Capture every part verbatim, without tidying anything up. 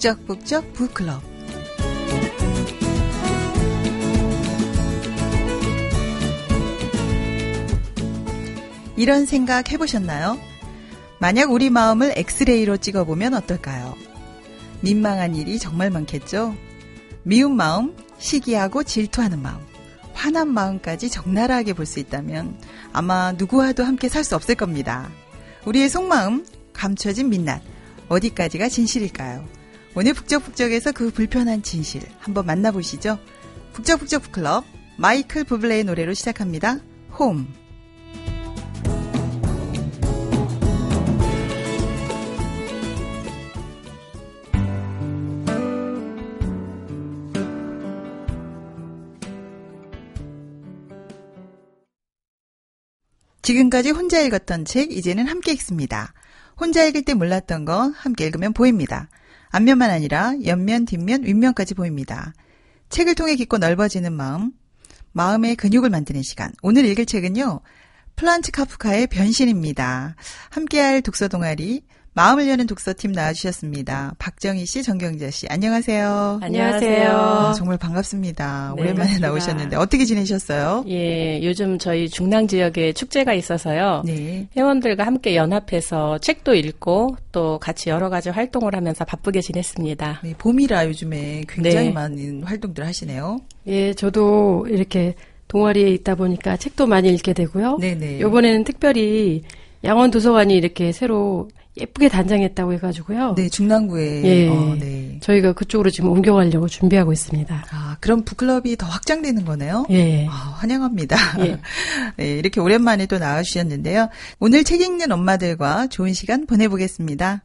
북적북적 북클럽. 이런 생각 해보셨나요? 만약 우리 마음을 엑스레이로 찍어보면 어떨까요? 민망한 일이 정말 많겠죠? 미운 마음, 시기하고 질투하는 마음, 화난 마음까지 적나라하게 볼 수 있다면 아마 누구와도 함께 살 수 없을 겁니다. 우리의 속마음, 감춰진 민낯, 어디까지가 진실일까요? 오늘 북적북적에서 그 불편한 진실 한번 만나보시죠. 북적북적 북클럽, 마이클 부블레의 노래로 시작합니다. 홈. 지금까지 혼자 읽었던 책, 이제는 함께 읽습니다. 혼자 읽을 때 몰랐던 거 함께 읽으면 보입니다. 앞면만 아니라 옆면, 뒷면, 윗면까지 보입니다. 책을 통해 깊고 넓어지는 마음, 마음의 근육을 만드는 시간. 오늘 읽을 책은요, 프란츠 카프카의 변신입니다. 함께할 독서 동아리, 마음을 여는 독서팀 나와주셨습니다. 박정희 씨, 정경자 씨, 안녕하세요. 안녕하세요. 아, 정말 반갑습니다. 네, 오랜만에 반갑습니다. 나오셨는데 어떻게 지내셨어요? 예, 요즘 저희 중랑 지역에 축제가 있어서요. 네. 회원들과 함께 연합해서 책도 읽고 또 같이 여러 가지 활동을 하면서 바쁘게 지냈습니다. 네, 봄이라 요즘에 굉장히 네. 많은 활동들 하시네요. 예, 저도 이렇게 동아리에 있다 보니까 책도 많이 읽게 되고요. 네네. 이번에는 특별히 양원도서관이 이렇게 새로 예쁘게 단장했다고 해가지고요. 네, 중랑구에. 예, 어, 네. 저희가 그쪽으로 지금 옮겨가려고 준비하고 있습니다. 아, 그럼 북클럽이 더 확장되는 거네요? 예. 아, 환영합니다. 예. 네, 이렇게 오랜만에 또 나와주셨는데요. 오늘 책 읽는 엄마들과 좋은 시간 보내보겠습니다.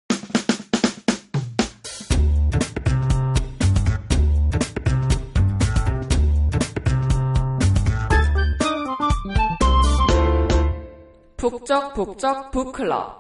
북적북적 북클럽.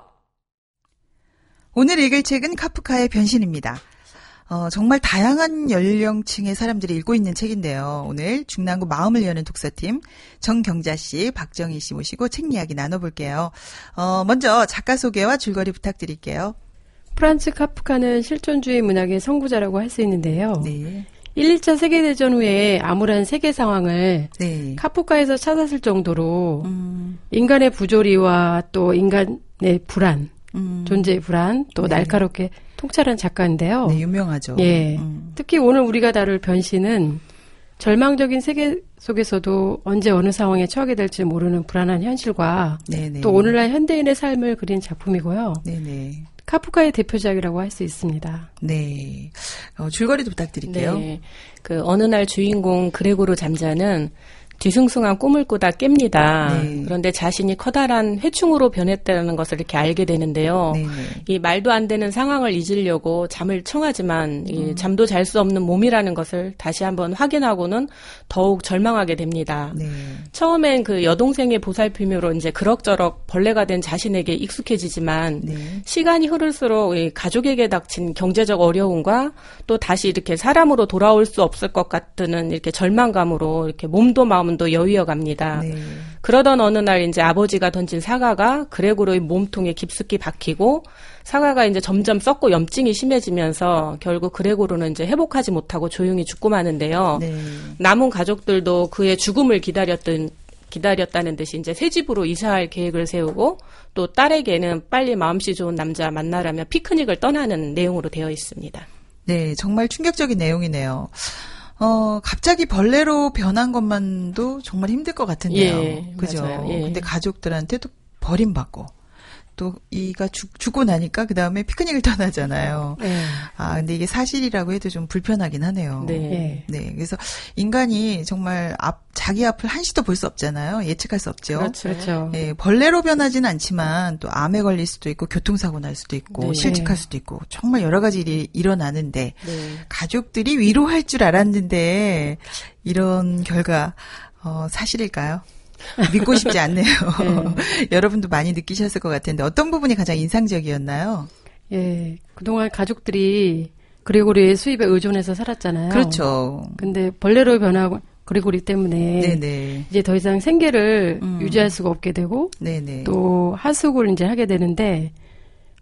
오늘 읽을 책은 카프카의 변신입니다. 어, 정말 다양한 연령층의 사람들이 읽고 있는 책인데요. 오늘 중랑구 마음을 여는 독서팀 정경자 씨, 박정희 씨 모시고 책 이야기 나눠볼게요. 어, 먼저 작가 소개와 줄거리 부탁드릴게요. 프란츠 카프카는 실존주의 문학의 선구자라고 할 수 있는데요. 네. 일, 이 차 세계대전 후에 암울한 세계 상황을 네. 카프카에서 찾았을 정도로 음. 인간의 부조리와 또 인간의 불안, 음. 존재의 불안, 또 네. 날카롭게 통찰한 작가인데요. 네, 유명하죠. 예. 음. 특히 오늘 우리가 다룰 변신은 절망적인 세계 속에서도 언제 어느 상황에 처하게 될지 모르는 불안한 현실과 네네. 또 오늘날 현대인의 삶을 그린 작품이고요. 네네. 카프카의 대표작이라고 할 수 있습니다. 네. 어, 줄거리도 부탁드릴게요. 네. 그 어느 날 주인공 그레고르 잠자는 뒤숭숭한 꿈을 꾸다 깹니다. 네. 그런데 자신이 커다란 회충으로 변했다는 것을 이렇게 알게 되는데요. 네. 이 말도 안 되는 상황을 잊으려고 잠을 청하지만 이 음. 잠도 잘 수 없는 몸이라는 것을 다시 한번 확인하고는 더욱 절망하게 됩니다. 네. 처음엔 그 여동생의 보살핌으로 이제 그럭저럭 벌레가 된 자신에게 익숙해지지만 네. 시간이 흐를수록 이 가족에게 닥친 경제적 어려움과 또 다시 이렇게 사람으로 돌아올 수 없을 것 같은 이렇게 절망감으로 이렇게 몸도 마음 도 여위어 갑니다. 네. 그러던 어느 날 이제 아버지가 던진 사과가 그레고르의 몸통에 깊숙이 박히고 사과가 이제 점점 썩고 염증이 심해지면서 결국 그레고르는 이제 회복하지 못하고 조용히 죽고 마는데요. 네. 남은 가족들도 그의 죽음을 기다렸던 기다렸다는 듯이 이제 새 집으로 이사할 계획을 세우고 또 딸에게는 빨리 마음씨 좋은 남자 만나라며 피크닉을 떠나는 내용으로 되어 있습니다. 네, 정말 충격적인 내용이네요. 어, 갑자기 벌레로 변한 것만도 정말 힘들 것 같은데요. 예, 그죠? 맞아요. 예. 근데 가족들한테도 버림받고, 또 이가 죽, 죽고 나니까 그 다음에 피크닉을 떠나잖아요. 네. 아, 근데 이게 사실이라고 해도 좀 불편하긴 하네요. 네. 네. 그래서 인간이 정말 앞, 자기 앞을 한시도 볼 수 없잖아요. 예측할 수 없죠. 그렇죠. 그렇죠. 네, 벌레로 변하지는 않지만 또 암에 걸릴 수도 있고 교통사고 날 수도 있고 네. 실직할 수도 있고 정말 여러 가지 일이 일어나는데 네. 가족들이 위로할 줄 알았는데 이런 결과 어, 사실일까요? 믿고 싶지 않네요. 네. 여러분도 많이 느끼셨을 것 같은데 어떤 부분이 가장 인상적이었나요? 예, 그동안 가족들이 그레고리의 수입에 의존해서 살았잖아요. 그렇죠. 근데 벌레로 변하고 그레고리 때문에 네네. 이제 더 이상 생계를 음. 유지할 수가 없게 되고 네네. 또 하숙을 이제 하게 되는데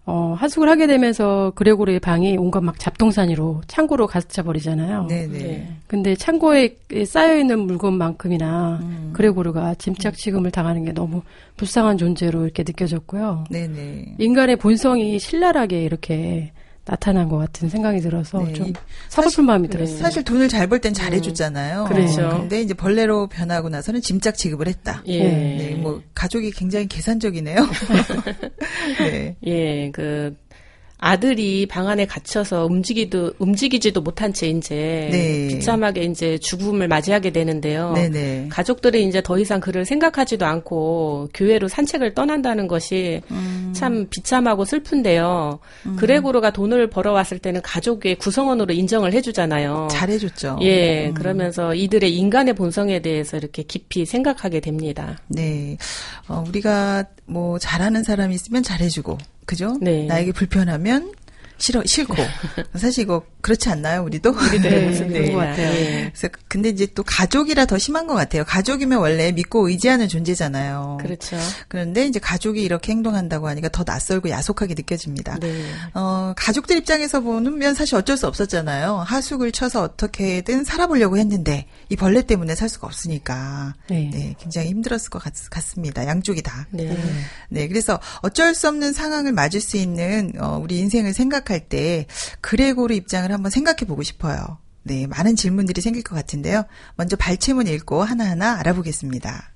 어, 하숙을 하게 되면서 그레고르의 방이 온갖 막 잡동사니로 창고로 가득 차 버리잖아요. 네네. 네. 근데 창고에 쌓여있는 물건만큼이나 음. 그레고르가 짐짝 취급을 당하는 게 너무 불쌍한 존재로 이렇게 느껴졌고요. 네네. 인간의 본성이 신랄하게 이렇게 나타난 것 같은 생각이 들어서 네. 좀 서글픈 마음이 들었어요. 사실 돈을 잘 벌 땐 잘해줬잖아요. 음. 그렇죠. 근데 이제 벌레로 변하고 나서는 짐짝 취급을 했다. 예. 네, 뭐 가족이 굉장히 계산적이네요. 네. 예, 그 아들이 방 안에 갇혀서 움직이도 움직이지도 못한 채 이제 네. 비참하게 이제 죽음을 맞이하게 되는데요. 네네. 가족들이 이제 더 이상 그를 생각하지도 않고 교회로 산책을 떠난다는 것이 음. 참 비참하고 슬픈데요. 음. 그레고르가 돈을 벌어왔을 때는 가족의 구성원으로 인정을 해주잖아요. 잘해줬죠. 예, 음. 그러면서 이들의 인간의 본성에 대해서 이렇게 깊이 생각하게 됩니다. 네, 어, 우리가 뭐 잘하는 사람이 있으면 잘해주고. 그죠? 네. 나에게 불편하면 싫어, 싫고. 사실 이거 그렇지 않나요, 우리도? 우리도 네, 무슨 네. 것 같아요. 네. 그래서 근데 이제 또 가족이라 더 심한 것 같아요. 가족이면 원래 믿고 의지하는 존재잖아요. 그렇죠. 그런데 이제 가족이 이렇게 행동한다고 하니까 더 낯설고 야속하게 느껴집니다. 네. 어, 가족들 입장에서 보면 사실 어쩔 수 없었잖아요. 하숙을 쳐서 어떻게든 살아보려고 했는데 이 벌레 때문에 살 수가 없으니까. 네. 네, 굉장히 힘들었을 것 같, 같습니다. 양쪽이 다. 네. 네, 그래서 어쩔 수 없는 상황을 맞을 수 있는 어, 우리 인생을 생각할 때 그레고르 입장을 한번 생각해 보고 싶어요. 네, 많은 질문들이 생길 것 같은데요. 먼저 발췌문 읽고 하나하나 알아보겠습니다.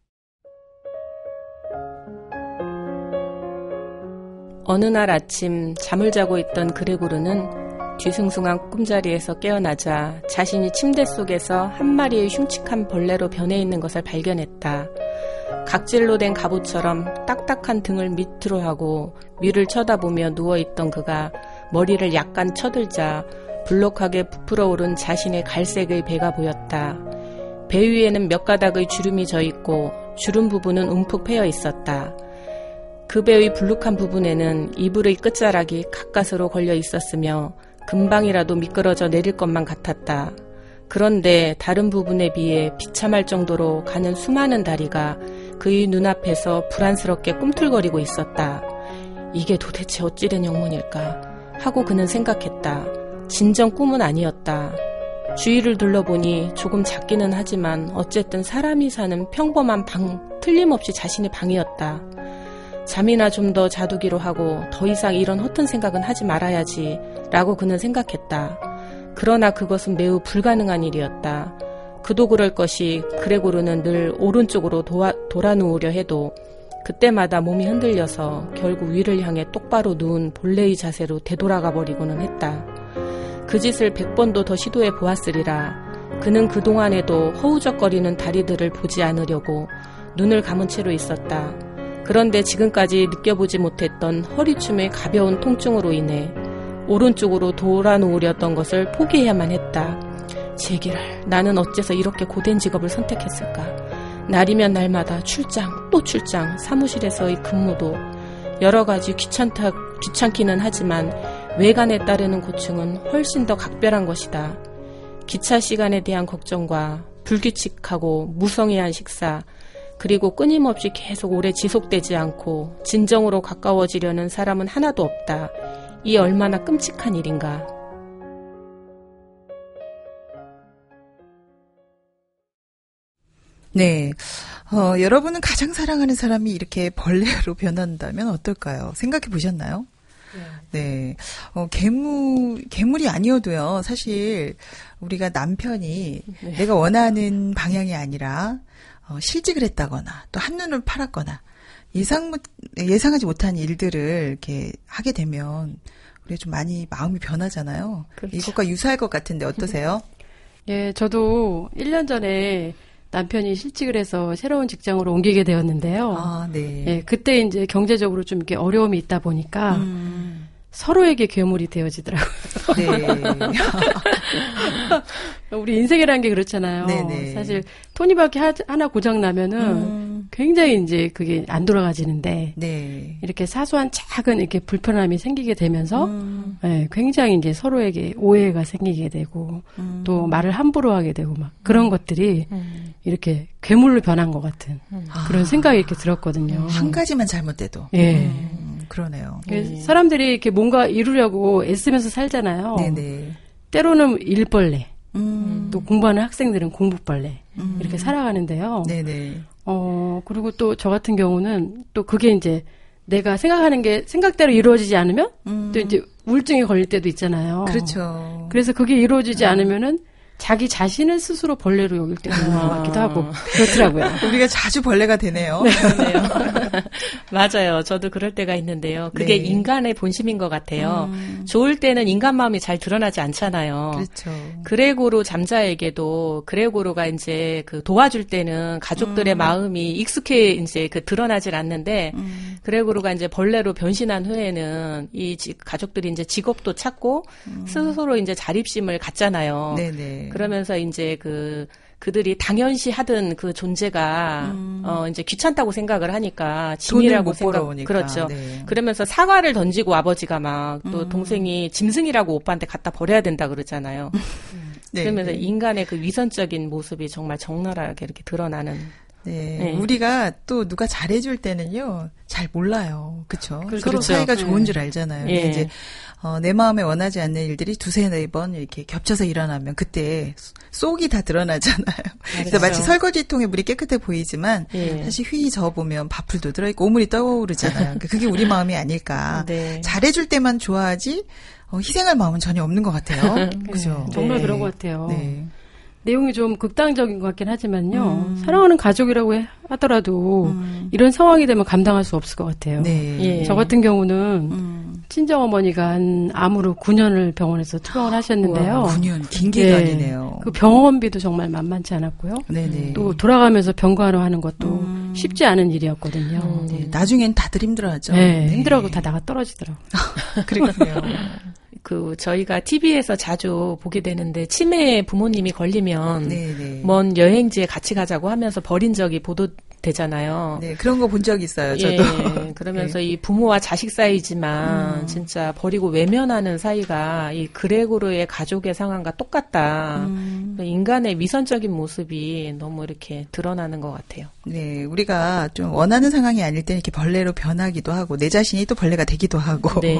어느 날 아침 잠을 자고 있던 그레고르는 뒤숭숭한 꿈자리에서 깨어나자 자신이 침대 속에서 한 마리의 흉측한 벌레로 변해 있는 것을 발견했다. 각질로 된 갑옷처럼 딱딱한 등을 밑으로 하고 위를 쳐다보며 누워있던 그가 머리를 약간 쳐들자 불룩하게 부풀어 오른 자신의 갈색의 배가 보였다. 배 위에는 몇 가닥의 주름이 져있고 주름 부분은 움푹 패여 있었다. 그 배의 불룩한 부분에는 이불의 끝자락이 가까스로 걸려 있었으며 금방이라도 미끄러져 내릴 것만 같았다. 그런데 다른 부분에 비해 비참할 정도로 가는 수많은 다리가 그의 눈앞에서 불안스럽게 꿈틀거리고 있었다. 이게 도대체 어찌된 영문일까 하고 그는 생각했다. 진정 꿈은 아니었다. 주위를 둘러보니 조금 작기는 하지만 어쨌든 사람이 사는 평범한 방, 틀림없이 자신의 방이었다. 잠이나 좀 더 자두기로 하고 더 이상 이런 허튼 생각은 하지 말아야지 라고 그는 생각했다. 그러나 그것은 매우 불가능한 일이었다. 그도 그럴 것이 그레고르는 늘 오른쪽으로 도와, 돌아 누우려 해도 그때마다 몸이 흔들려서 결국 위를 향해 똑바로 누운 본래의 자세로 되돌아가 버리고는 했다. 그 짓을 백 번도 더 시도해 보았으리라. 그는 그동안에도 허우적거리는 다리들을 보지 않으려고 눈을 감은 채로 있었다. 그런데 지금까지 느껴보지 못했던 허리춤의 가벼운 통증으로 인해 오른쪽으로 돌아 누우려던 것을 포기해야만 했다. 제기를 나는 어째서 이렇게 고된 직업을 선택했을까? 날이면 날마다 출장, 또 출장, 사무실에서의 근무도 여러 가지 귀찮다, 귀찮기는 하지만 외관에 따르는 고충은 훨씬 더 각별한 것이다. 기차 시간에 대한 걱정과 불규칙하고 무성의한 식사, 그리고 끊임없이 계속 오래 지속되지 않고 진정으로 가까워지려는 사람은 하나도 없다. 이 얼마나 끔찍한 일인가. 네. 어, 여러분은 가장 사랑하는 사람이 이렇게 벌레로 변한다면 어떨까요? 생각해 보셨나요? 네. 어, 괴물, 괴물이 아니어도요, 사실, 우리가 남편이 네. 내가 원하는 방향이 아니라, 어, 실직을 했다거나, 또 한눈을 팔았거나, 예상, 예상하지 못한 일들을 이렇게 하게 되면, 우리가 좀 많이 마음이 변하잖아요. 그렇죠. 이것과 유사할 것 같은데 어떠세요? 예, 저도 일 년 전에 남편이 실직을 해서 새로운 직장으로 옮기게 되었는데요. 아, 네. 예, 그때 이제 경제적으로 좀 이렇게 어려움이 있다 보니까 음. 서로에게 괴물이 되어지더라고요. 네. 우리 인생이라는 게 그렇잖아요. 네네. 사실 톱니바퀴 하나 고장 나면은 음. 굉장히 이제 그게 안 돌아가지는데 네. 이렇게 사소한 작은 이렇게 불편함이 생기게 되면서 음. 네, 굉장히 이제 서로에게 오해가 생기게 되고 음. 또 말을 함부로 하게 되고 막 그런 음. 것들이 음. 이렇게 괴물로 변한 것 같은 음. 그런 아. 생각이 이렇게 들었거든요. 한 가지만 잘못돼도. 예. 음. 그러네요. 네. 사람들이 이렇게 뭔가 이루려고 애쓰면서 살잖아요. 네네. 때로는 일벌레, 음. 또 공부하는 학생들은 공부벌레 음. 이렇게 살아가는데요. 네네. 어 그리고 또 저 같은 경우는 또 그게 이제 내가 생각하는 게 생각대로 이루어지지 않으면 음. 또 이제 우울증이 걸릴 때도 있잖아요. 그렇죠. 그래서 그게 이루어지지 음. 않으면은 자기 자신을 스스로 벌레로 여길 때가 있는 것 같기도 하고 그렇더라고요. 우리가 자주 벌레가 되네요. 네. 그러네요. 맞아요. 저도 그럴 때가 있는데요. 그게 네. 인간의 본심인 것 같아요. 음. 좋을 때는 인간 마음이 잘 드러나지 않잖아요. 그렇죠. 그레고로 잠자에게도 그레고로가 이제 그 도와줄 때는 가족들의 음. 마음이 익숙해 이제 그 드러나질 않는데 음. 그레고로가 이제 벌레로 변신한 후에는 이 지, 가족들이 이제 직업도 찾고 음. 스스로 이제 자립심을 갖잖아요. 네네. 그러면서 이제 그 그들이 당연시 하던 그 존재가 음. 어 이제 귀찮다고 생각을 하니까 짐이라고 생각 그렇죠. 네. 그러면서 사과를 던지고 아버지가 막 또 음. 동생이 짐승이라고 오빠한테 갖다 버려야 된다 그러잖아요. 네. 그러면서 네. 인간의 그 위선적인 모습이 정말 적나라하게 이렇게 드러나는. 네. 네. 우리가 또 누가 잘해줄 때는요, 잘 몰라요. 그쵸? 그렇죠. 서로 사이가 좋은 네. 줄 알잖아요. 네. 이제, 어, 내 마음에 원하지 않는 일들이 두세 네 번 이렇게 겹쳐서 일어나면 그때 쏙이 다 드러나잖아요. 그래서 마치 설거지통에 물이 깨끗해 보이지만, 네. 다시 휘 저어보면 밥풀도 들어있고 오물이 떠오르잖아요. 그게 우리 마음이 아닐까. 네. 잘해줄 때만 좋아하지, 어, 희생할 마음은 전혀 없는 것 같아요. 그죠? 네. 정말 네. 그런 것 같아요. 네. 내용이 좀 극단적인 것 같긴 하지만요. 음. 사랑하는 가족이라고 해, 하더라도 음. 이런 상황이 되면 감당할 수 없을 것 같아요. 네. 예. 저 같은 경우는 음. 친정어머니가 한 암으로 구 년을 병원에서 투병을 하셨는데요. 우와, 구 년, 긴 기간이네요. 네. 그 병원비도 정말 만만치 않았고요. 네네. 또 돌아가면서 병간호 하는 것도 음. 쉽지 않은 일이었거든요. 음. 네. 나중엔 다들 힘들어하죠. 네. 네. 힘들어하고 다 나가 떨어지더라고요. 그러니까요. 그 저희가 티비에서 자주 보게 되는데 치매에 부모님이 걸리면 네네. 먼 여행지에 같이 가자고 하면서 버린 적이 보도되잖아요. 네, 그런 거 본 적 있어요. 저도. 예, 그러면서 네. 이 부모와 자식 사이지만 음. 진짜 버리고 외면하는 사이가 이 그레고르의 가족의 상황과 똑같다. 음. 인간의 위선적인 모습이 너무 이렇게 드러나는 것 같아요. 네, 우리가 좀 원하는 상황이 아닐 때 이렇게 벌레로 변하기도 하고 내 자신이 또 벌레가 되기도 하고. 네.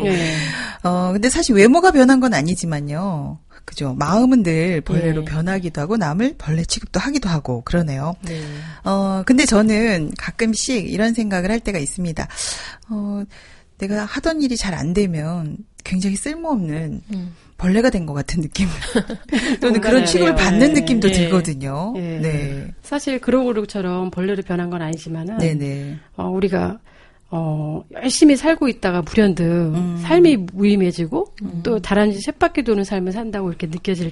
어, 근데 사실 외모가 변한 건 아니지만요. 그죠. 마음은 늘 벌레로 네. 변하기도 하고 남을 벌레 취급도 하기도 하고 그러네요. 네. 어, 근데 저는 가끔씩 이런 생각을 할 때가 있습니다. 어, 내가 하던 일이 잘 안 되면 굉장히 쓸모없는 음. 벌레가 된 것 같은 느낌. 또는 그런 취급을 받는 네. 느낌도 네. 들거든요. 네. 네. 사실 그로그룹처럼 벌레로 변한 건 아니지만은 네네. 어, 우리가 어, 열심히 살고 있다가 불현듯 음. 삶이 무의미해지고 음. 또 다람쥐 쳇바퀴 도는 삶을 산다고 이렇게 느껴질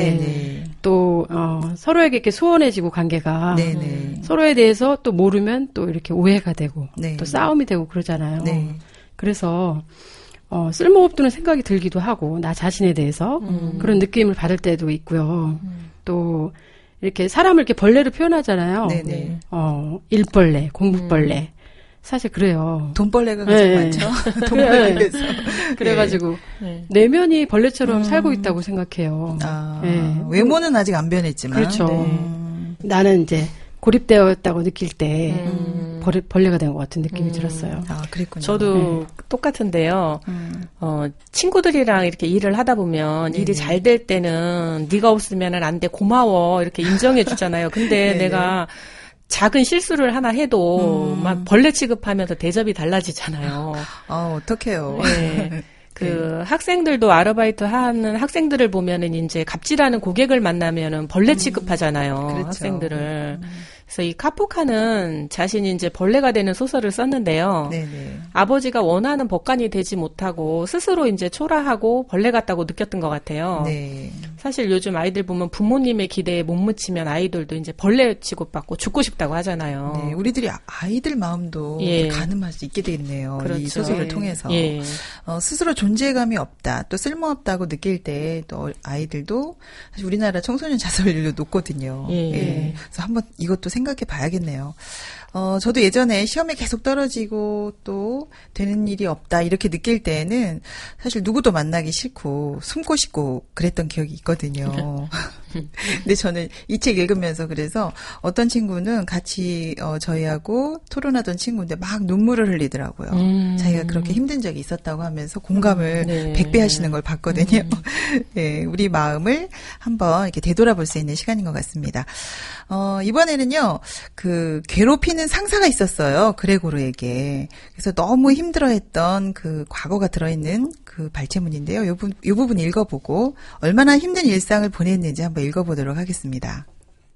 때 또 어, 서로에게 이렇게 소원해지고 관계가 네네. 서로에 대해서 또 모르면 또 이렇게 오해가 되고 네. 또 싸움이 되고 그러잖아요. 네. 그래서 어, 쓸모없다는 생각이 들기도 하고 나 자신에 대해서 음. 그런 느낌을 받을 때도 있고요. 음. 또 이렇게 사람을 이렇게 벌레로 표현하잖아요. 네네. 어, 일벌레, 공부벌레. 음. 사실 그래요. 돈벌레가 가장 네. 많죠. 돈벌레에서. 그래가지고 네. 내면이 벌레처럼 음. 살고 있다고 생각해요. 아, 네. 외모는 아직 안 변했지만. 그렇죠. 네. 나는 이제 고립되었다고 느낄 때 음. 벌레, 벌레가 된 것 같은 느낌이 음. 들었어요. 아, 그랬군요. 저도 네. 똑같은데요. 음. 어, 친구들이랑 이렇게 일을 하다 보면 네네. 일이 잘 될 때는 네가 없으면 안 돼, 고마워 이렇게 인정해 주잖아요. 근데 내가 작은 실수를 하나 해도 음. 막 벌레 취급하면서 대접이 달라지잖아요. 아, 어떡해요. 네. 그 네. 학생들도 아르바이트 하는 학생들을 보면은 이제 갑질하는 고객을 만나면은 벌레 취급하잖아요. 음. 그렇죠. 학생들을. 음. 그래서 이 카프카는 자신이 이제 벌레가 되는 소설을 썼는데요. 네네. 아버지가 원하는 법관이 되지 못하고 스스로 이제 초라하고 벌레 같다고 느꼈던 것 같아요. 네. 사실 요즘 아이들 보면 부모님의 기대에 못 미치면 아이들도 이제 벌레 취급받고 죽고 싶다고 하잖아요. 네, 우리들이 아이들 마음도 예. 가늠할 수 있게 되겠네요. 그렇죠. 이 소설을 통해서. 예. 어, 스스로 존재감이 없다, 또 쓸모없다고 느낄 때 또 아이들도 사실 우리나라 청소년 자살률도 높거든요. 예. 예. 그래서 한번 이것도 생각해 봐야겠네요. 어, 저도 예전에 시험에 계속 떨어지고 또 되는 일이 없다 이렇게 느낄 때에는 사실 누구도 만나기 싫고 숨고 싶고 그랬던 기억이 있거든요. 근데 저는 이 책 읽으면서 그래서 어떤 친구는 같이 어, 저희하고 토론하던 친구인데 막 눈물을 흘리더라고요. 음. 자기가 그렇게 힘든 적이 있었다고 하면서 공감을 네. 백배 하시는 걸 봤거든요. 음. 네, 우리 마음을 한번 이렇게 되돌아볼 수 있는 시간인 것 같습니다. 어, 이번에는요, 그, 괴롭히는 상사가 있었어요. 그레고르에게. 그래서 너무 힘들어했던 그 과거가 들어있는 그 발췌문인데요. 요, 부, 요 부분 읽어보고 얼마나 힘든 일상을 보냈는지 한번 읽어보도록 하겠습니다.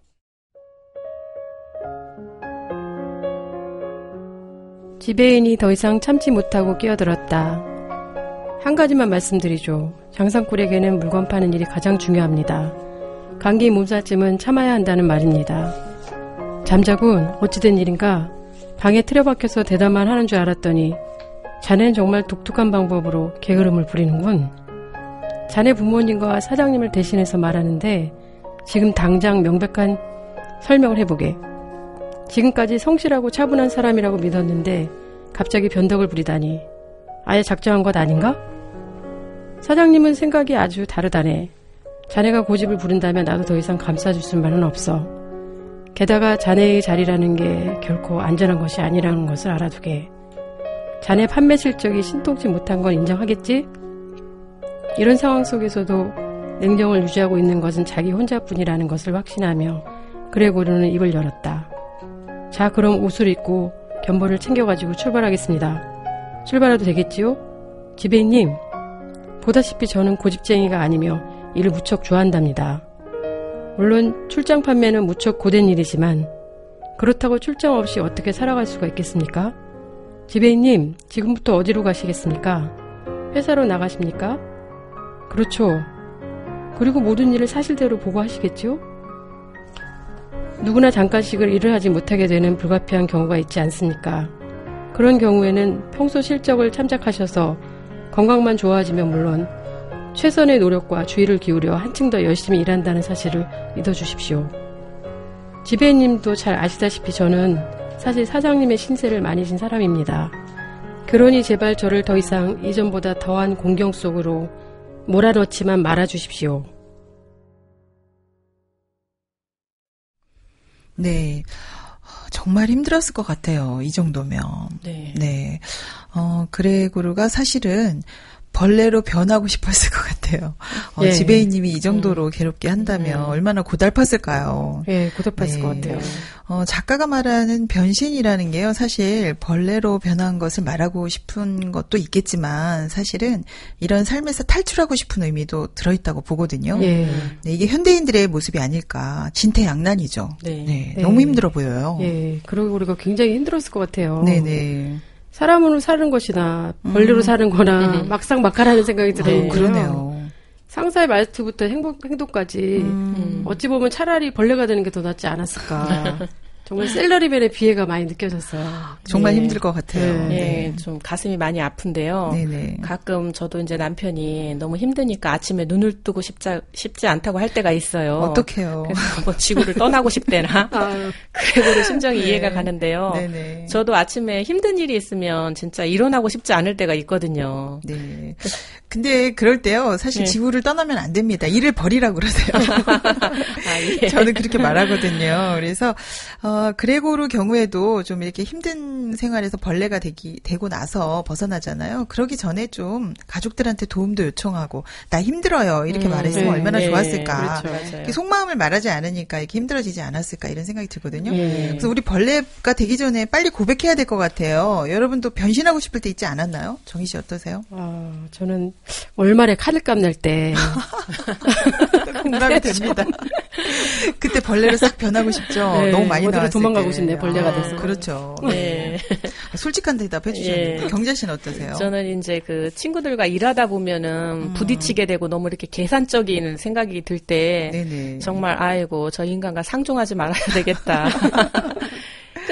지배인이 더 이상 참지 못하고 끼어들었다. 한 가지만 말씀드리죠. 장상꾼에게는 물건 파는 일이 가장 중요합니다. 감기 몸살쯤은 참아야 한다는 말입니다. 잠자군 어찌된 일인가? 방에 틀어박혀서 대답만 하는 줄 알았더니 자네는 정말 독특한 방법으로 게으름을 부리는군. 자네 부모님과 사장님을 대신해서 말하는데 지금 당장 명백한 설명을 해보게. 지금까지 성실하고 차분한 사람이라고 믿었는데 갑자기 변덕을 부리다니 아예 작정한 것 아닌가? 사장님은 생각이 아주 다르다네. 자네가 고집을 부른다면 나도 더 이상 감싸줄 수만은 없어. 게다가 자네의 자리라는 게 결코 안전한 것이 아니라는 것을 알아두게. 자네 판매 실적이 신통치 못한 건 인정하겠지? 이런 상황 속에서도 냉정을 유지하고 있는 것은 자기 혼자뿐이라는 것을 확신하며 그레고르는 입을 열었다. 자, 그럼 옷을 입고 견본을 챙겨가지고 출발하겠습니다. 출발해도 되겠지요? 지배인님, 보다시피 저는 고집쟁이가 아니며 일을 무척 좋아한답니다. 물론 출장 판매는 무척 고된 일이지만 그렇다고 출장 없이 어떻게 살아갈 수가 있겠습니까? 지배인님, 지금부터 어디로 가시겠습니까? 회사로 나가십니까? 그렇죠. 그리고 모든 일을 사실대로 보고하시겠죠? 누구나 잠깐씩을 일을 하지 못하게 되는 불가피한 경우가 있지 않습니까? 그런 경우에는 평소 실적을 참작하셔서 건강만 좋아지면 물론 최선의 노력과 주의를 기울여 한층 더 열심히 일한다는 사실을 믿어주십시오. 지배인님도 잘 아시다시피 저는 사실 사장님의 신세를 많이 진 사람입니다. 그러니 제발 저를 더 이상 이전보다 더한 공경 속으로 몰아넣지만 말아주십시오. 네. 정말 힘들었을 것 같아요. 이 정도면. 네. 네. 어, 그레고르가 사실은 벌레로 변하고 싶었을 것 같아요. 어, 예. 지배인님이 이 정도로 음. 괴롭게 한다면 음. 얼마나 고달팠을까요? 예, 고달팠을 네. 것 같아요. 어, 작가가 말하는 변신이라는 게요, 사실 벌레로 변한 것을 말하고 싶은 것도 있겠지만 사실은 이런 삶에서 탈출하고 싶은 의미도 들어있다고 보거든요. 예. 네, 이게 현대인들의 모습이 아닐까. 진퇴양난이죠. 네. 네, 네. 너무 힘들어 보여요. 예, 그리고 우리가 굉장히 힘들었을 것 같아요. 네네. 사람으로 사는 것이나 벌레로 음. 사는 거나 음. 막상 막하라는 생각이 들어요. 어, 그러네요. 상사의 말투부터 행복, 행동까지 음. 어찌 보면 차라리 벌레가 되는 게 더 낫지 않았을까. 정말 샐러리맨의 비애가 많이 느껴졌어요. 정말 네. 힘들 것 같아요. 네. 네, 좀 가슴이 많이 아픈데요. 네네. 가끔 저도 이제 남편이 너무 힘드니까 아침에 눈을 뜨고 싶지, 싶지 않다고 할 때가 있어요. 어떡해요. 그래서 뭐 지구를 떠나고 싶대나. 그래도 심정이 네. 이해가 가는데요. 네네. 저도 아침에 힘든 일이 있으면 진짜 일어나고 싶지 않을 때가 있거든요. 네. 근데 그럴 때요, 사실 네. 지구를 떠나면 안 됩니다. 일을 버리라고 그러세요. 아, 예. 저는 그렇게 말하거든요. 그래서 어, 그레고르 경우에도 좀 이렇게 힘든 생활에서 벌레가 되기 되고 나서 벗어나잖아요. 그러기 전에 좀 가족들한테 도움도 요청하고 나 힘들어요 이렇게 음, 말했으면 네, 얼마나 네, 좋았을까. 그렇죠, 속마음을 말하지 않으니까 이렇게 힘들어지지 않았을까 이런 생각이 들거든요. 네. 그래서 우리 벌레가 되기 전에 빨리 고백해야 될 것 같아요. 여러분도 변신하고 싶을 때 있지 않았나요? 정희 씨 어떠세요? 아, 저는 월말에 카드값 낼 때 공감이 됩니다. 그때 벌레로 싹 변하고 싶죠. 네, 너무 많이 나왔을 때. 도망가고 싶네, 벌레가 돼서. 아, 그렇죠. 네. 솔직한 대답 해주셨는데 예. 경자 씨는 어떠세요? 저는 이제 그 친구들과 일하다 보면은 음. 부딪히게 되고 너무 이렇게 계산적인 생각이 들 때 정말 아이고 저 인간과 상종하지 말아야 되겠다.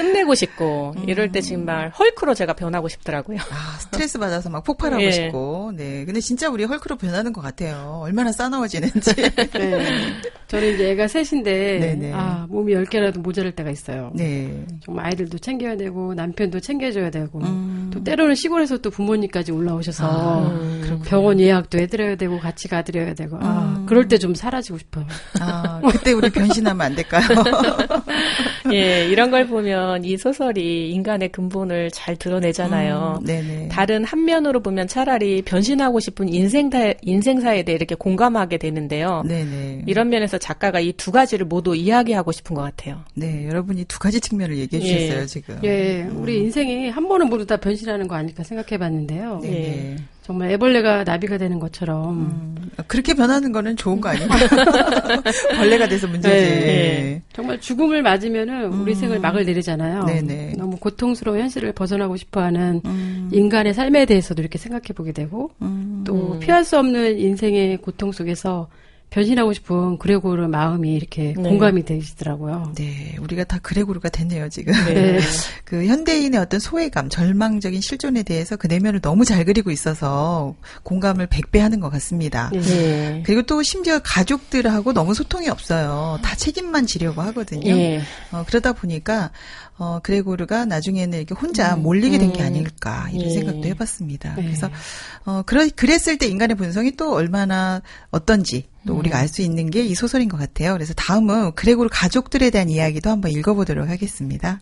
끝내고 싶고 음. 이럴 때 정말 헐크로 제가 변하고 싶더라고요. 아, 스트레스 받아서 막 폭발하고 네. 싶고. 네. 근데 진짜 우리 헐크로 변하는 것 같아요. 얼마나 싸나워지는지. 네. 저는 이제 애가 셋인데 네네. 아, 몸이 열 개라도 모자랄 때가 있어요. 네. 정말 아이들도 챙겨야 되고 남편도 챙겨줘야 되고 음. 또 때로는 시골에서 또 부모님까지 올라오셔서 아, 음. 병원 예약도 해드려야 되고 같이 가드려야 되고 아, 음. 그럴 때 좀 사라지고 싶어요. 아, 그때 우리 변신하면 안 될까요? 예, 이런 걸 보면 이 소설이 인간의 근본을 잘 드러내잖아요. 음, 네네. 다른 한 면으로 보면 차라리 변신하고 싶은 인생사, 인생사에 대해 이렇게 공감하게 되는데요. 네네. 이런 면에서 작가가 이 두 가지를 모두 이야기하고 싶은 것 같아요. 네, 여러분이 두 가지 측면을 얘기해 주셨어요, 예. 지금. 예, 음. 우리 인생이 한 번은 모두 다 변신하는 거 아닐까 생각해 봤는데요. 네. 정말 애벌레가 나비가 되는 것처럼. 음, 그렇게 변하는 거는 좋은 거 아닌가? 벌레가 돼서 문제지. 네, 네. 정말 죽음을 맞으면은 우리 음. 생을 막을 내리잖아요. 네네. 너무 고통스러운 현실을 벗어나고 싶어하는 음. 인간의 삶에 대해서도 이렇게 생각해 보게 되고 음. 또 피할 수 없는 인생의 고통 속에서 변신하고 싶은 그레고르 마음이 이렇게 네. 공감이 되시더라고요. 네, 우리가 다 그레고르가 됐네요, 지금. 네. 그 현대인의 어떤 소외감, 절망적인 실존에 대해서 그 내면을 너무 잘 그리고 있어서 공감을 백배하는 것 같습니다. 네. 그리고 또 심지어 가족들하고 너무 소통이 없어요. 다 책임만 지려고 하거든요. 네. 어, 그러다 보니까 어, 그레고르가 나중에는 이렇게 혼자 음, 몰리게 된 게 음. 아닐까, 이런 예. 생각도 해봤습니다. 예. 그래서, 어, 그러, 그랬을 때 인간의 본성이 또 얼마나 어떤지 또 음. 우리가 알 수 있는 게 이 소설인 것 같아요. 그래서 다음은 그레고르 가족들에 대한 이야기도 한번 읽어보도록 하겠습니다.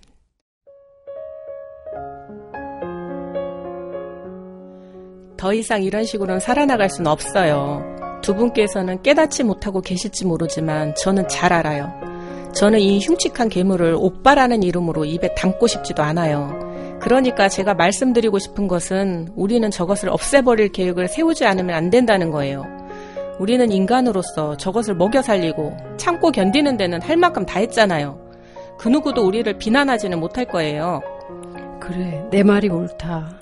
더 이상 이런 식으로는 살아나갈 수는 없어요. 두 분께서는 깨닫지 못하고 계실지 모르지만 저는 잘 알아요. 저는 이 흉측한 괴물을 오빠라는 이름으로 입에 담고 싶지도 않아요. 그러니까 제가 말씀드리고 싶은 것은 우리는 저것을 없애버릴 계획을 세우지 않으면 안 된다는 거예요. 우리는 인간으로서 저것을 먹여 살리고 참고 견디는 데는 할 만큼 다 했잖아요. 그 누구도 우리를 비난하지는 못할 거예요. 그래, 내 말이 옳다.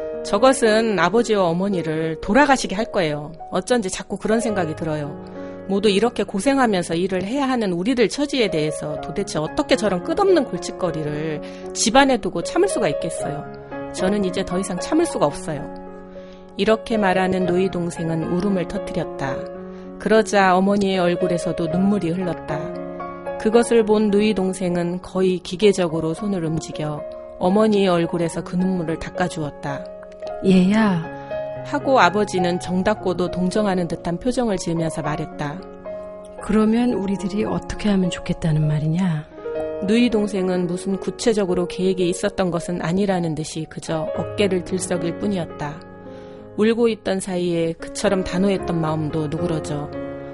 저것은 아버지와 어머니를 돌아가시게 할 거예요. 어쩐지 자꾸 그런 생각이 들어요. 모두 이렇게 고생하면서 일을 해야 하는 우리들 처지에 대해서 도대체 어떻게 저런 끝없는 골칫거리를 집안에 두고 참을 수가 있겠어요. 저는 이제 더 이상 참을 수가 없어요. 이렇게 말하는 누이 동생은 울음을 터뜨렸다. 그러자 어머니의 얼굴에서도 눈물이 흘렀다. 그것을 본 누이 동생은 거의 기계적으로 손을 움직여 어머니의 얼굴에서 그 눈물을 닦아주었다. 얘야. 하고 아버지는 정답고도 동정하는 듯한 표정을 지으면서 말했다. 그러면 우리들이 어떻게 하면 좋겠다는 말이냐? 누이 동생은 무슨 구체적으로 계획이 있었던 것은 아니라는 듯이 그저 어깨를 들썩일 뿐이었다. 울고 있던 사이에 그처럼 단호했던 마음도 누그러져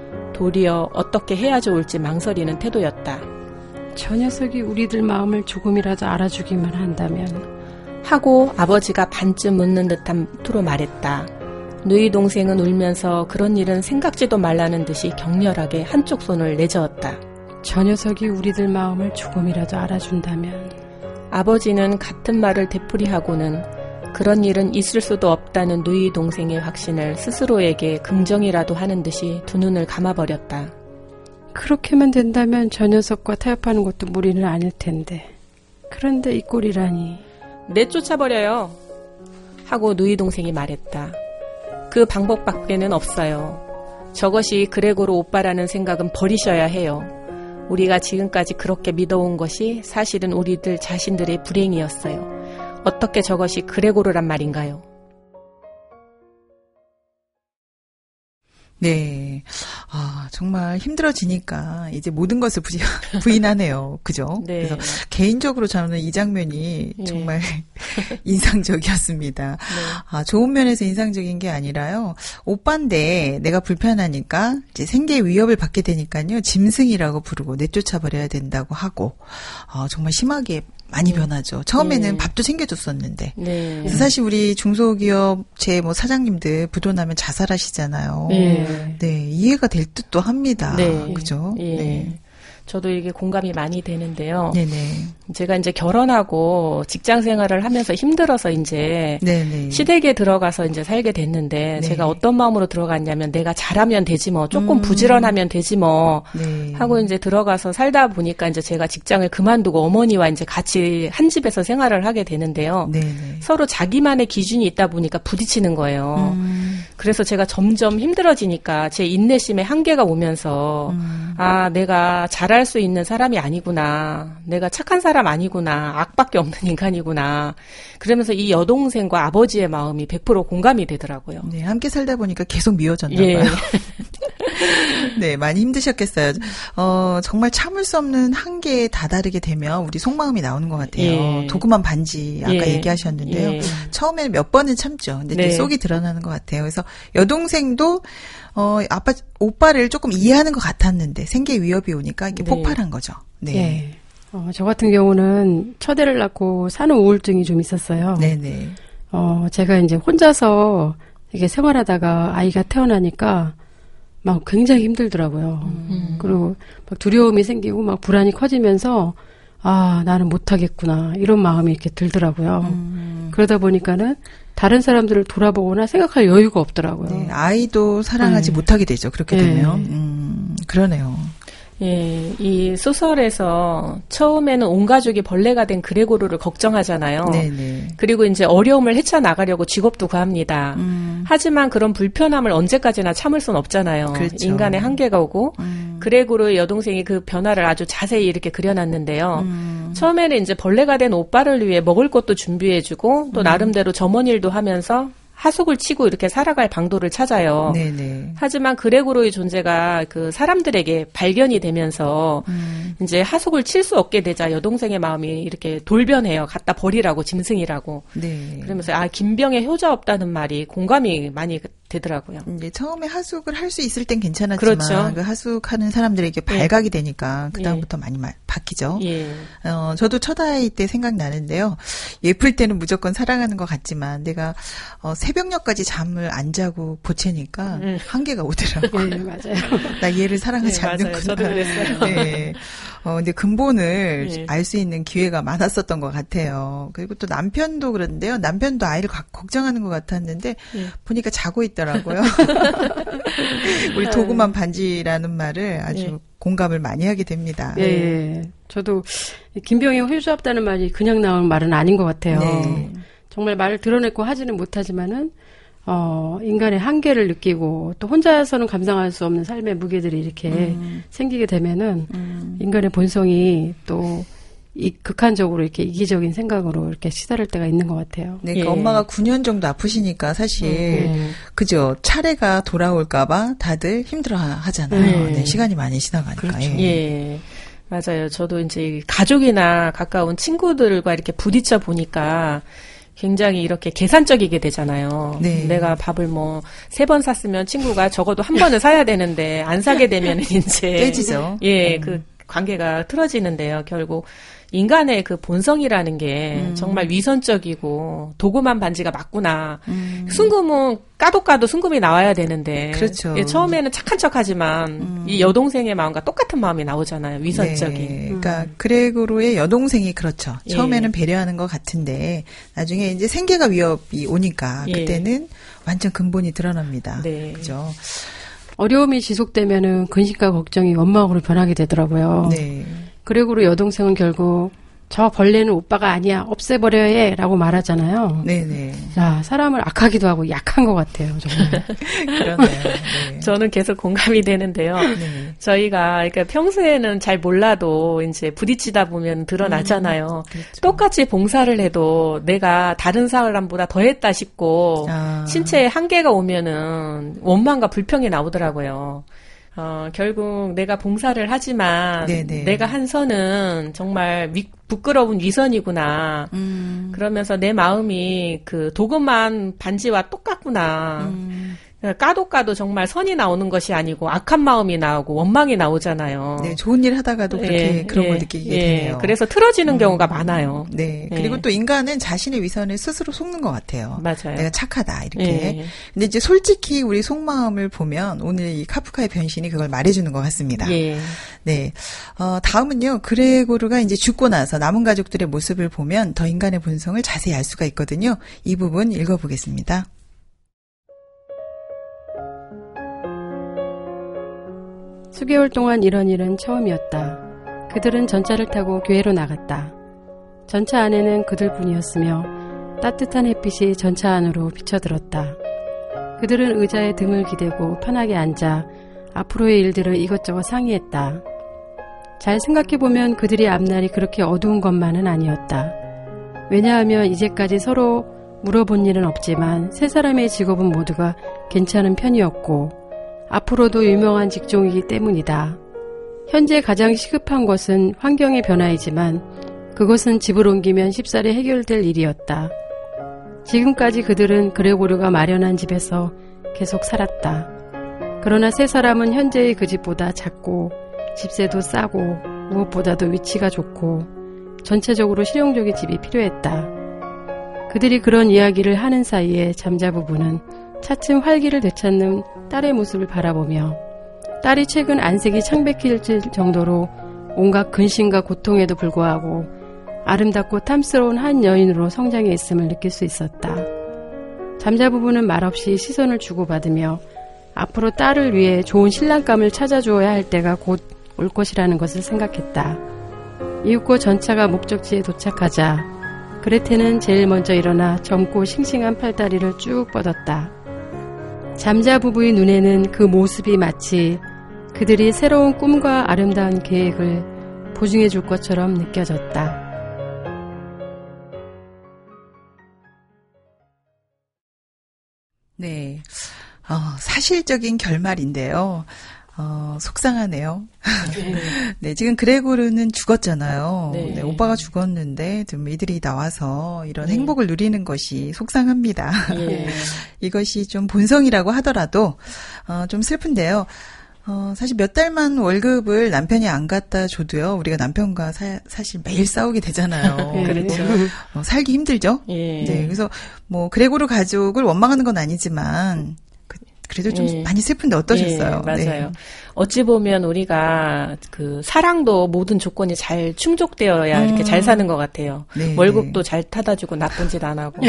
도리어 어떻게 해야 좋을지 망설이는 태도였다. 저 녀석이 우리들 마음을 조금이라도 알아주기만 한다면... 하고 아버지가 반쯤 웃는 듯한 투로 말했다. 누이 동생은 울면서 그런 일은 생각지도 말라는 듯이 격렬하게 한쪽 손을 내저었다. 저 녀석이 우리들 마음을 조금이라도 알아준다면... 아버지는 같은 말을 되풀이하고는 그런 일은 있을 수도 없다는 누이 동생의 확신을 스스로에게 긍정이라도 하는 듯이 두 눈을 감아버렸다. 그렇게만 된다면 저 녀석과 타협하는 것도 무리는 아닐 텐데. 그런데 이 꼴이라니... 내쫓아버려요. 하고 누이 동생이 말했다. 그 방법밖에는 없어요. 저것이 그레고르 오빠라는 생각은 버리셔야 해요. 우리가 지금까지 그렇게 믿어온 것이 사실은 우리들 자신들의 불행이었어요. 어떻게 저것이 그레고르란 말인가요? 네. 아, 정말 힘들어지니까 이제 모든 것을 부인, 부인하네요. 그죠? 네. 그래서 개인적으로 저는 이 장면이 네. 정말 인상적이었습니다. 네. 아, 좋은 면에서 인상적인 게 아니라요. 오빠인데 내가 불편하니까 이제 생계 위협을 받게 되니까요. 짐승이라고 부르고 내쫓아버려야 된다고 하고, 아, 정말 심하게 많이 네. 변하죠. 처음에는 네. 밥도 챙겨줬었는데. 네. 그래서 사실 우리 중소기업체 뭐 사장님들 부도 나면 자살하시잖아요. 네. 네. 이해가 될 듯도 합니다. 네. 그죠? 네. 네. 저도 이게 공감이 많이 되는데요. 네네. 제가 이제 결혼하고 직장 생활을 하면서 힘들어서 이제 네네. 시댁에 들어가서 이제 살게 됐는데 네. 제가 어떤 마음으로 들어갔냐면 내가 잘하면 되지 뭐 조금 음. 부지런하면 되지 뭐 네. 하고 이제 들어가서 살다 보니까 이제 제가 직장을 그만두고 어머니와 이제 같이 한 집에서 생활을 하게 되는데요. 네네. 서로 자기만의 기준이 있다 보니까 부딪히는 거예요. 음. 그래서 제가 점점 힘들어지니까 제 인내심에 한계가 오면서 음. 아 내가 잘할 수 있는 사람이 아니구나. 내가 착한 사람 아니구나. 악밖에 없는 인간이구나. 그러면서 이 여동생과 아버지의 마음이 백 퍼센트 공감이 되더라고요. 네, 함께 살다 보니까 계속 미워졌나 봐요. 예. 네, 많이 힘드셨겠어요. 어, 정말 참을 수 없는 한계에 다다르게 되면 우리 속마음이 나오는 것 같아요. 예. 도그만 반지 아까 예. 얘기하셨는데요. 예. 처음에는 몇 번은 참죠. 근데 네. 속이 드러나는 것 같아요. 그래서 여동생도 어, 아빠, 오빠를 조금 이해하는 것 같았는데 생계 위협이 오니까 이게 네. 폭발한 거죠. 네. 네. 어, 저 같은 경우는 첫애를 낳고 산후 우울증이 좀 있었어요. 네네. 어, 제가 이제 혼자서 이게 생활하다가 아이가 태어나니까 막 굉장히 힘들더라고요. 음. 그리고 막 두려움이 생기고 막 불안이 커지면서 아, 나는 못하겠구나. 이런 마음이 이렇게 들더라고요. 음. 그러다 보니까는 다른 사람들을 돌아보거나 생각할 여유가 없더라고요. 네, 아이도 사랑하지 네. 못하게 되죠. 그렇게 네. 되면. 음, 그러네요. 예, 이 소설에서 처음에는 온 가족이 벌레가 된 그레고르를 걱정하잖아요. 네네. 그리고 이제 어려움을 헤쳐나가려고 직업도 구합니다. 음. 하지만 그런 불편함을 언제까지나 참을 수는 없잖아요. 그렇죠. 인간의 한계가 오고 음. 그레고르의 여동생이 그 변화를 아주 자세히 이렇게 그려놨는데요. 음. 처음에는 이제 벌레가 된 오빠를 위해 먹을 것도 준비해주고 또 음. 나름대로 점원일도 하면서 하속을 치고 이렇게 살아갈 방도를 찾아요. 네네. 하지만 그레고르의 존재가 그 사람들에게 발견이 되면서 음. 이제 하속을 칠 수 없게 되자 여동생의 마음이 이렇게 돌변해요. 갖다 버리라고 짐승이라고. 네. 그러면서 아 김병에 효자 없다는 말이 공감이 많이 되더라고요. 이제 처음에 하숙을 할 수 있을 땐 괜찮았지만 그렇죠. 그 하숙하는 사람들에게 발각이 예. 되니까 그 다음부터 예. 많이 마, 바뀌죠. 예. 어, 저도 첫 아이 때 생각나는데요. 예쁠 때는 무조건 사랑하는 것 같지만 내가 어, 새벽녘까지 잠을 안 자고 보채니까 음. 한계가 오더라고요. 네, 맞아요. 나 얘를 사랑하지 네, 않는구나. 맞아요. 저도 그랬어요. 네. 어, 근데 근본을 네. 알 수 있는 기회가 많았었던 것 같아요. 그리고 또 남편도 그런데요. 남편도 아이를 가, 걱정하는 것 같았는데 네. 보니까 자고 있더라고요. 우리 도구만 반지라는 말을 아주 네. 공감을 많이 하게 됩니다. 네. 네. 저도 김병희 효자 없다는 말이 그냥 나온 말은 아닌 것 같아요. 네. 정말 말을 드러내고 하지는 못하지만은 어, 인간의 한계를 느끼고 또 혼자서는 감당할 수 없는 삶의 무게들이 이렇게 음. 생기게 되면은 음. 인간의 본성이 또 이 극한적으로 이렇게 이기적인 생각으로 이렇게 시달릴 때가 있는 것 같아요. 네, 그러니까 예. 엄마가 구 년 정도 아프시니까 사실 음. 그죠 차례가 돌아올까봐 다들 힘들어하잖아요. 음. 네, 시간이 많이 지나가니까. 그렇죠. 예. 예. 맞아요. 저도 이제 가족이나 가까운 친구들과 이렇게 부딪혀 보니까 굉장히 이렇게 계산적이게 되잖아요. 네. 내가 밥을 뭐 세 번 샀으면 친구가 적어도 한 번은 사야 되는데 안 사게 되면은 이제 깨지죠. 예, 음. 그 관계가 틀어지는데요. 결국 인간의 그 본성이라는 게 음. 정말 위선적이고 도구만 반지가 맞구나. 음. 순금은 까도 까도 순금이 나와야 되는데. 그렇죠. 예, 처음에는 착한 척하지만 음. 이 여동생의 마음과 똑같은 마음이 나오잖아요. 위선적인. 네. 그러니까 음. 그레고르의 여동생이 그렇죠. 예. 처음에는 배려하는 것 같은데 나중에 이제 생계가 위협이 오니까 예. 그때는 완전 근본이 드러납니다. 네. 그죠. 어려움이 지속되면은 근심과 걱정이 원망으로 변하게 되더라고요. 네. 그레고르 여동생은 결국 저 벌레는 오빠가 아니야 없애버려야 해라고 말하잖아요. 네네. 자 사람을 악하기도 하고 약한 것 같아요. 정말. 그러네요. 네. 저는 계속 공감이 되는데요. 네. 저희가 그러니까 평소에는 잘 몰라도 이제 부딪히다 보면 드러나잖아요. 음, 그렇죠. 똑같이 봉사를 해도 내가 다른 사람보다 더했다 싶고 아. 신체에 한계가 오면은 원망과 불평이 나오더라고요. 어, 결국 내가 봉사를 하지만 네네. 내가 한 선은 정말 위, 부끄러운 위선이구나. 음. 그러면서 내 마음이 그 도금만 반지와 똑같구나. 음. 까도 까도 정말 선이 나오는 것이 아니고 악한 마음이 나오고 원망이 나오잖아요. 네, 좋은 일 하다가도 그렇게 예, 그런 걸 예, 느끼게 예, 되네요. 그래서 틀어지는 음, 경우가 많아요. 네, 그리고 예. 또 인간은 자신의 위선을 스스로 속는 것 같아요. 맞아요. 내가 착하다 이렇게. 예. 근데 이제 솔직히 우리 속마음을 보면 오늘 이 카프카의 변신이 그걸 말해주는 것 같습니다. 예. 네, 어, 다음은요. 그레고르가 이제 죽고 나서 남은 가족들의 모습을 보면 더 인간의 본성을 자세히 알 수가 있거든요. 이 부분 읽어보겠습니다. 수개월 동안 이런 일은 처음이었다. 그들은 전차를 타고 교회로 나갔다. 전차 안에는 그들뿐이었으며 따뜻한 햇빛이 전차 안으로 비쳐들었다. 그들은 의자에 등을 기대고 편하게 앉아 앞으로의 일들을 이것저것 상의했다. 잘 생각해보면 그들이 앞날이 그렇게 어두운 것만은 아니었다. 왜냐하면 이제까지 서로 물어본 일은 없지만 세 사람의 직업은 모두가 괜찮은 편이었고 앞으로도 유명한 직종이기 때문이다. 현재 가장 시급한 것은 환경의 변화이지만 그것은 집을 옮기면 쉽사리 해결될 일이었다. 지금까지 그들은 그레고르가 마련한 집에서 계속 살았다. 그러나 세 사람은 현재의 그 집보다 작고 집세도 싸고 무엇보다도 위치가 좋고 전체적으로 실용적인 집이 필요했다. 그들이 그런 이야기를 하는 사이에 잠자 부부는 차츰 활기를 되찾는 딸의 모습을 바라보며 딸이 최근 안색이 창백해질 정도로 온갖 근심과 고통에도 불구하고 아름답고 탐스러운 한 여인으로 성장해 있음을 느낄 수 있었다. 잠자 부부는 말없이 시선을 주고받으며 앞으로 딸을 위해 좋은 신랑감을 찾아주어야 할 때가 곧 올 것이라는 것을 생각했다. 이윽고 전차가 목적지에 도착하자 그레테는 제일 먼저 일어나 젊고 싱싱한 팔다리를 쭉 뻗었다. 잠자 부부의 눈에는 그 모습이 마치 그들이 새로운 꿈과 아름다운 계획을 보증해 줄 것처럼 느껴졌다. 네, 어, 사실적인 결말인데요. 어, 속상하네요. 네. 네, 지금 그레고르는 죽었잖아요. 네. 네, 오빠가 죽었는데 좀 이들이 나와서 이런 네. 행복을 누리는 것이 속상합니다. 네. 이것이 좀 본성이라고 하더라도 어, 좀 슬픈데요. 어, 사실 몇 달만 월급을 남편이 안 갖다 줘도요, 우리가 남편과 사, 사실 매일 싸우게 되잖아요. 네, 그렇죠. 어, 살기 힘들죠? 예. 네, 그래서 뭐, 그레고르 가족을 원망하는 건 아니지만, 그, 그래도 좀 예. 많이 슬픈데 어떠셨어요? 예, 맞아요. 네. 어찌 보면 우리가 그 사랑도 모든 조건이 잘 충족되어야 음. 이렇게 잘 사는 것 같아요. 네. 월급도 잘 타다 주고 나쁜 짓 안 하고.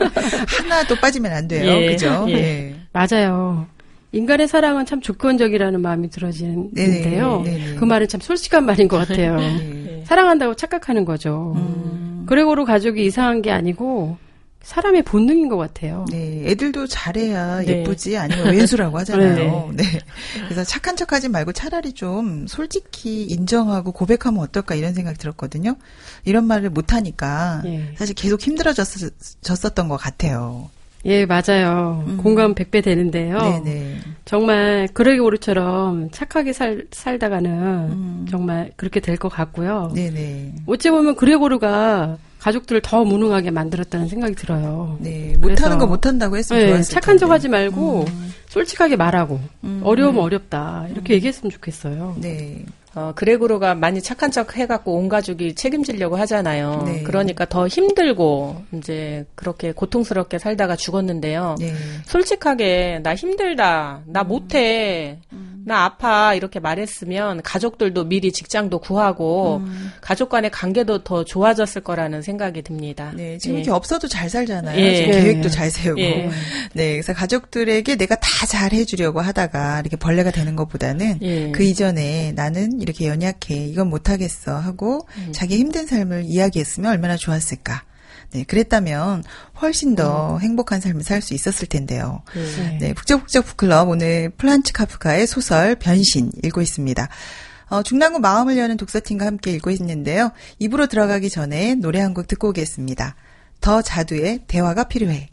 하나도 빠지면 안 돼요. 예. 그죠? 예. 네. 맞아요. 인간의 사랑은 참 조건적이라는 마음이 들어지는데요. 네네. 그 말은 참 솔직한 말인 것 같아요. 네. 사랑한다고 착각하는 거죠. 음. 그레고르 가족이 이상한 게 아니고 사람의 본능인 것 같아요. 네, 애들도 잘해야 네. 예쁘지 아니면 왼수라고 하잖아요. 네. 네. 그래서 착한 척하지 말고 차라리 좀 솔직히 인정하고 고백하면 어떨까 이런 생각이 들었거든요. 이런 말을 못 하니까 네. 사실 계속 힘들어졌었던 것 같아요. 예, 맞아요. 음. 공감 백 배 되는데요. 네네. 정말 그레고르처럼 착하게 살, 살다가는 음. 정말 그렇게 될 것 같고요. 네네. 어찌 보면 그레고르가 가족들을 더 무능하게 만들었다는 생각이 들어요. 네, 못하는 거 못한다고 했으면 네, 좋았을 착한 텐데. 척 하지 말고 음. 솔직하게 말하고 음. 어려우면 어렵다 이렇게 음. 얘기했으면 좋겠어요. 네. 어, 그레고르가 많이 착한 척 해갖고 온 가족이 책임지려고 하잖아요. 네. 그러니까 더 힘들고, 이제, 그렇게 고통스럽게 살다가 죽었는데요. 네. 솔직하게, 나 힘들다, 나 못해, 음. 나 아파, 이렇게 말했으면, 가족들도 미리 직장도 구하고, 음. 가족 간의 관계도 더 좋아졌을 거라는 생각이 듭니다. 네, 지금 예. 이렇게 없어도 잘 살잖아요. 예. 지금 예. 계획도 잘 세우고. 예. 네, 그래서 가족들에게 내가 다 잘해주려고 하다가, 이렇게 벌레가 되는 것보다는, 예. 그 이전에 나는 이렇게 연약해, 이건 못하겠어 하고 음. 자기 힘든 삶을 이야기했으면 얼마나 좋았을까. 네, 그랬다면 훨씬 더 음. 행복한 삶을 살 수 있었을 텐데요. 네. 네, 북적북적 북클럽 오늘 프란츠 카프카의 소설 변신 읽고 있습니다. 어, 중랑구 마음을 여는 독서팀과 함께 읽고 있는데요. 입으로 들어가기 전에 노래 한 곡 듣고 오겠습니다. 더 자두의 대화가 필요해.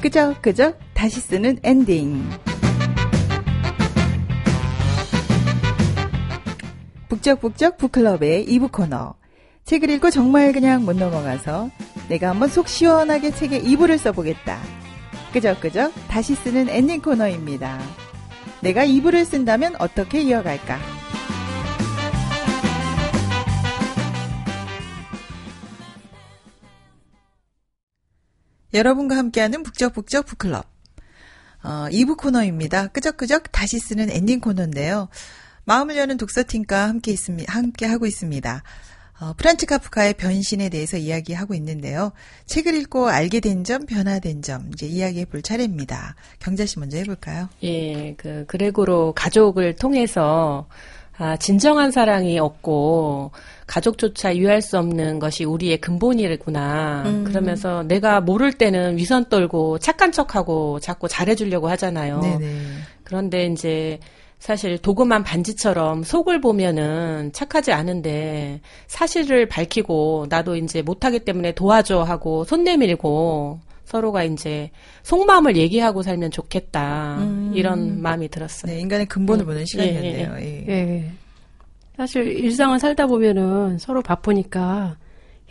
끄적끄적 다시 쓰는 엔딩. 북적북적 북클럽의 이 부 코너. 책을 읽고 정말 그냥 못 넘어가서 내가 한번 속 시원하게 책에 이 부를 써보겠다. 끄적끄적 다시 쓰는 엔딩 코너입니다. 내가 이 부를 쓴다면 어떻게 이어갈까? 여러분과 함께하는 북적북적 북클럽. 어, 이 부 코너입니다. 끄적끄적 다시 쓰는 엔딩 코너인데요. 마음을 여는 독서팀과 함께 있습니다. 함께 하고 있습니다. 어, 프란츠 카프카의 변신에 대해서 이야기하고 있는데요. 책을 읽고 알게 된 점, 변화된 점, 이제 이야기해 볼 차례입니다. 경자 씨 먼저 해볼까요? 예, 그 그레고로 가족을 통해서 아, 진정한 사랑이 없고 가족조차 이해할 수 없는 것이 우리의 근본이구나. 음. 그러면서 내가 모를 때는 위선 떨고 착한 척하고 자꾸 잘해주려고 하잖아요. 네네. 그런데 이제 사실 도금한 반지처럼 속을 보면은 착하지 않은데 사실을 밝히고 나도 이제 못하기 때문에 도와줘 하고 손 내밀고 서로가 이제 속마음을 얘기하고 살면 좋겠다. 음. 이런 마음이 들었어요. 네, 인간의 근본을 음. 보는 시간이었네요. 예, 예. 예. 사실 일상을 살다 보면은 서로 바쁘니까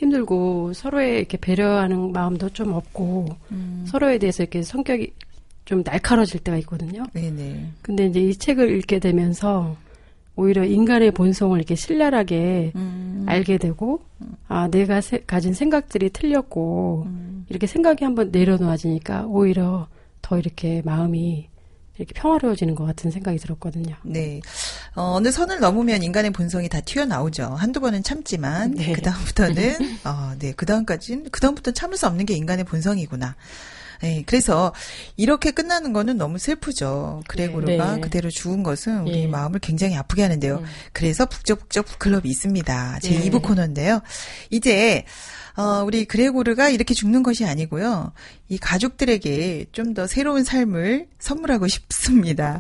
힘들고 서로의 이렇게 배려하는 마음도 좀 없고 음. 서로에 대해서 이렇게 성격이 좀 날카로워질 때가 있거든요. 네네. 근데 이제 이 책을 읽게 되면서 오히려 인간의 본성을 이렇게 신랄하게 음. 알게 되고, 아, 내가 세, 가진 생각들이 틀렸고, 음. 이렇게 생각이 한번 내려놓아지니까 오히려 더 이렇게 마음이 이렇게 평화로워지는 것 같은 생각이 들었거든요. 네. 어, 어느 선을 넘으면 인간의 본성이 다 튀어나오죠. 한두 번은 참지만, 네. 그다음부터는, 어, 네, 그다음까지는, 그다음부터는 참을 수 없는 게 인간의 본성이구나. 네, 그래서 이렇게 끝나는 거는 너무 슬프죠. 그레고르가 네. 그대로 죽은 것은 우리 네. 마음을 굉장히 아프게 하는데요. 음. 그래서 북적북적 북클럽이 있습니다. 제 네. 이 부 코너인데요. 이제 어, 우리 그레고르가 이렇게 죽는 것이 아니고요. 이 가족들에게 좀 더 새로운 삶을 선물하고 싶습니다.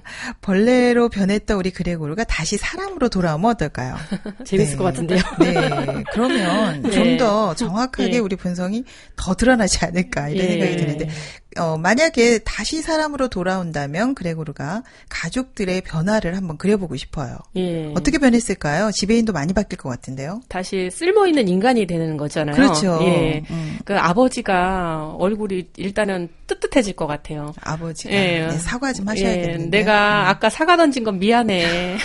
벌레로 변했던 우리 그레고르가 다시 사람으로 돌아오면 어떨까요? 재밌을 네. 것 같은데요. 네. 그러면 네. 좀 더 정확하게 네. 우리 본성이 더 드러나지 않을까 이런 네. 생각이 드는데 어, 만약에 다시 사람으로 돌아온다면 그레고르가 가족들의 변화를 한번 그려보고 싶어요. 예. 어떻게 변했을까요? 지배인도 많이 바뀔 것 같은데요. 다시 쓸모있는 인간이 되는 거잖아요. 그렇죠. 예. 음. 그 아버지가 얼굴이 일단은 뜨뜻해질 것 같아요. 아버지가 예. 네, 사과 좀 하셔야겠는데. 예. 내가 음. 아까 사과 던진 건 미안해.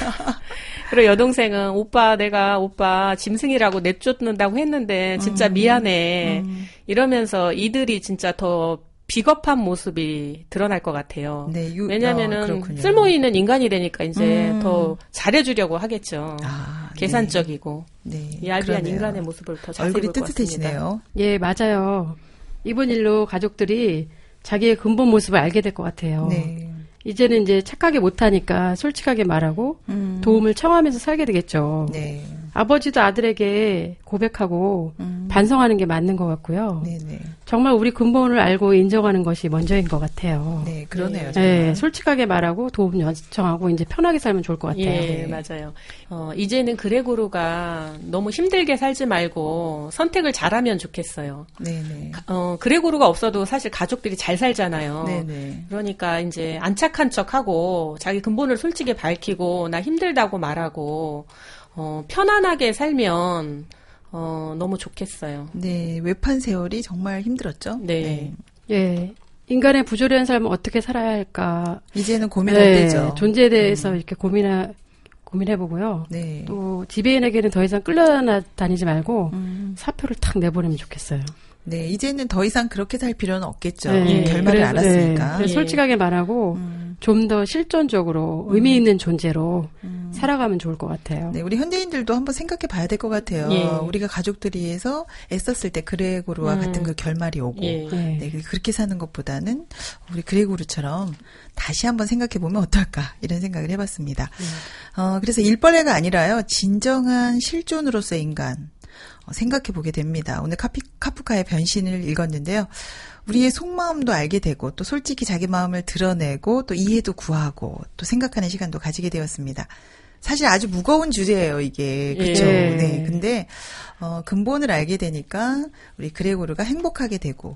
그리고 여동생은 오빠 내가 오빠 짐승이라고 내쫓는다고 했는데 진짜 음. 미안해. 음. 이러면서 이들이 진짜 더 비겁한 모습이 드러날 것 같아요. 네, 유, 왜냐하면은 어, 쓸모있는 인간이 되니까 이제 음. 더 잘해주려고 하겠죠. 아, 계산적이고 네. 네. 야비한 인간의 모습을 더 자세히 얼굴이 뜨뜻해지네요. 예, 맞아요. 이번 일로 가족들이 자기의 근본 모습을 알게 될 것 같아요. 네. 이제는 이제 착하게 못하니까 솔직하게 말하고 음. 도움을 청하면서 살게 되겠죠. 네. 아버지도 아들에게 고백하고 음. 반성하는 게 맞는 것 같고요. 네네. 정말 우리 근본을 알고 인정하는 것이 먼저인 것 같아요. 네, 그러네요. 네, 솔직하게 말하고 도움 요청하고 이제 편하게 살면 좋을 것 같아요. 예, 네. 맞아요. 어, 이제는 그레고르가 너무 힘들게 살지 말고 선택을 잘하면 좋겠어요. 네네. 어, 그레고르가 없어도 사실 가족들이 잘 살잖아요. 네네. 그러니까 이제 안 착한 척하고 자기 근본을 솔직히 밝히고 나 힘들다고 말하고 어, 편안하게 살면 어, 너무 좋겠어요. 네, 외판 세월이 정말 힘들었죠. 네. 네. 예. 인간의 부조리한 삶을 어떻게 살아야 할까. 이제는 고민할 네, 때죠. 존재에 대해서 음. 이렇게 고민하, 고민해보고요. 네. 또 지배인에게는 더 이상 끌려다니지 말고 음. 사표를 탁 내보내면 좋겠어요. 네, 이제는 더 이상 그렇게 살 필요는 없겠죠. 네. 결말을 그래서, 알았으니까. 네. 솔직하게 말하고 음. 좀 더 실존적으로 음. 의미 있는 존재로 음. 살아가면 좋을 것 같아요. 네, 우리 현대인들도 한번 생각해 봐야 될 것 같아요. 예. 우리가 가족들이 위해서 애썼을 때 그레고르와 음. 같은 그 결말이 오고 예. 네, 그렇게 사는 것보다는 우리 그레고르처럼 다시 한번 생각해 보면 어떨까 이런 생각을 해봤습니다. 음. 어, 그래서 일벌레가 아니라요. 진정한 실존으로서의 인간. 생각해 보게 됩니다. 오늘 카피, 카프카의 변신을 읽었는데요. 우리의 속마음도 알게 되고 또 솔직히 자기 마음을 드러내고 또 이해도 구하고 또 생각하는 시간도 가지게 되었습니다. 사실 아주 무거운 주제예요, 이게. 그렇죠? 예. 네. 근데 어 근본을 알게 되니까 우리 그레고르가 행복하게 되고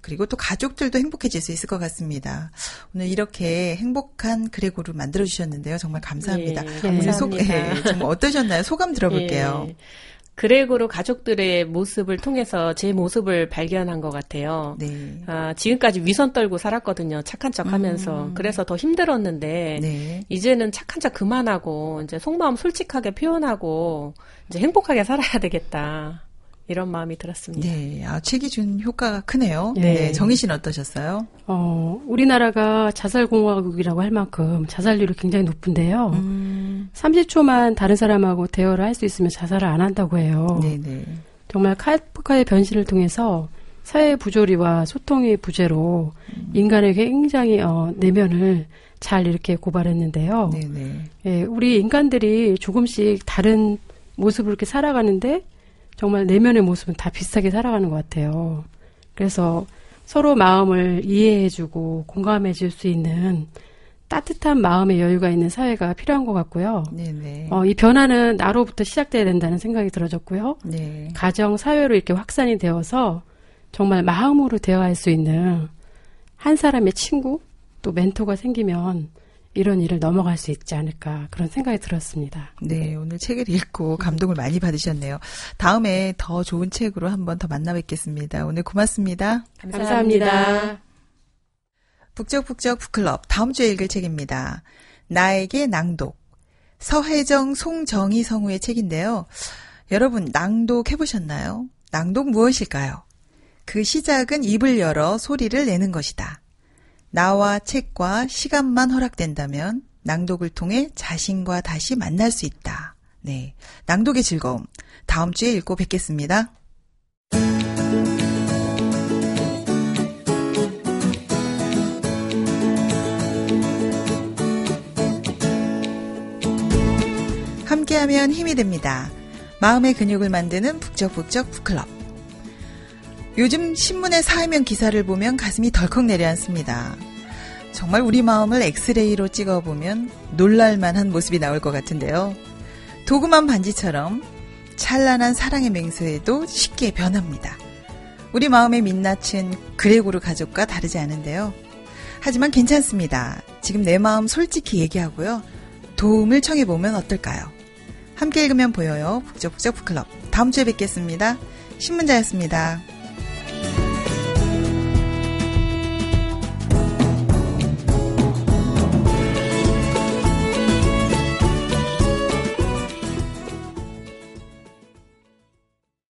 그리고 또 가족들도 행복해질 수 있을 것 같습니다. 오늘 이렇게 행복한 그레고를 만들어주셨는데요. 정말 감사합니다. 예, 감사합니다. 속, 예, 정말 어떠셨나요? 소감 들어볼게요. 예. 그레고로 가족들의 모습을 통해서 제 모습을 발견한 것 같아요. 네. 아, 지금까지 위선 떨고 살았거든요. 착한 척 하면서. 음. 그래서 더 힘들었는데, 네. 이제는 착한 척 그만하고, 이제 속마음 솔직하게 표현하고, 이제 행복하게 살아야 되겠다. 이런 마음이 들었습니다. 네. 아, 책이 준 효과가 크네요. 네. 네. 정희 씨는 어떠셨어요? 어, 우리나라가 자살공화국이라고 할 만큼 자살률이 굉장히 높은데요. 음. 삼십 초만 다른 사람하고 대화를 할 수 있으면 자살을 안 한다고 해요. 네네. 정말 카프카의 변신을 통해서 사회의 부조리와 소통의 부재로 음. 인간의 굉장히 어, 내면을 잘 이렇게 고발했는데요. 네네. 예, 우리 인간들이 조금씩 다른 모습으로 이렇게 살아가는데 정말 내면의 모습은 다 비슷하게 살아가는 것 같아요. 그래서 서로 마음을 이해해주고 공감해줄 수 있는 따뜻한 마음의 여유가 있는 사회가 필요한 것 같고요. 네네. 어, 이 변화는 나로부터 시작돼야 된다는 생각이 들어졌고요. 네. 가정, 사회로 이렇게 확산이 되어서 정말 마음으로 대화할 수 있는 한 사람의 친구, 또 멘토가 생기면 이런 일을 넘어갈 수 있지 않을까 그런 생각이 들었습니다. 네, 오늘 책을 읽고 감동을 많이 받으셨네요. 다음에 더 좋은 책으로 한번 더 만나 뵙겠습니다. 오늘 고맙습니다. 감사합니다. 감사합니다. 북적북적 북클럽 다음 주에 읽을 책입니다. 나에게 낭독. 서혜정, 송정희 성우의 책인데요. 여러분 낭독해보셨나요? 낭독 무엇일까요? 그 시작은 입을 열어 소리를 내는 것이다. 나와 책과 시간만 허락된다면 낭독을 통해 자신과 다시 만날 수 있다. 네, 낭독의 즐거움. 다음 주에 읽고 뵙겠습니다. 함께하면 힘이 됩니다. 마음의 근육을 만드는 북적북적 북클럽. 요즘 신문의 사회면 기사를 보면 가슴이 덜컥 내려앉습니다. 정말 우리 마음을 엑스레이로 찍어보면 놀랄만한 모습이 나올 것 같은데요. 도구만 반지처럼 찬란한 사랑의 맹세에도 쉽게 변합니다. 우리 마음의 민낯은 그레고르 가족과 다르지 않은데요. 하지만 괜찮습니다. 지금 내 마음 솔직히 얘기하고요. 도움을 청해보면 어떨까요? 함께 읽으면 보여요. 북적북적 북클럽. 다음 주에 뵙겠습니다. 신문자였습니다.